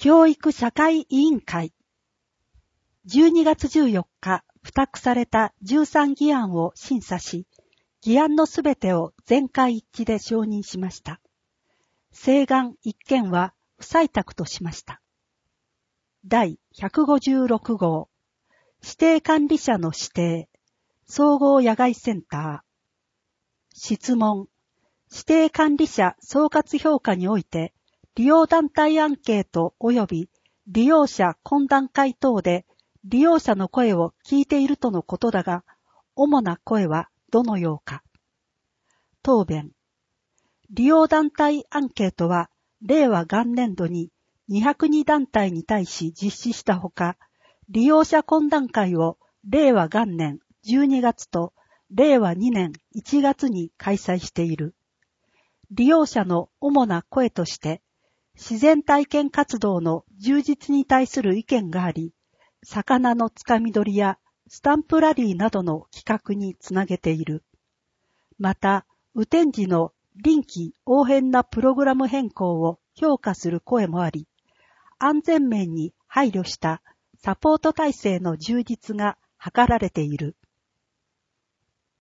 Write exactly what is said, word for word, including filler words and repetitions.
教育社会委員会。じゅうにがつじゅうよっか、付託されたじゅうさん議案を審査し、議案のすべてを全会一致で承認しました。請願いっけんは不採択としました。だいひゃくごじゅうろくごう、指定管理者の指定、総合野外センター。質問、指定管理者総括評価において、利用団体アンケート及び利用者懇談会等で利用者の声を聞いているとのことだが、主な声はどのようか。答弁。利用団体アンケートは、令和元年度ににひゃくにだんたいに対し実施したほか、利用者懇談会を令和元年じゅうにがつと令和にねんいちがつに開催している。利用者の主な声として、自然体験活動の充実に対する意見があり、魚のつかみ取りやスタンプラリーなどの企画につなげている。また、雨天時の臨機応変なプログラム変更を評価する声もあり、安全面に配慮したサポート体制の充実が図られている。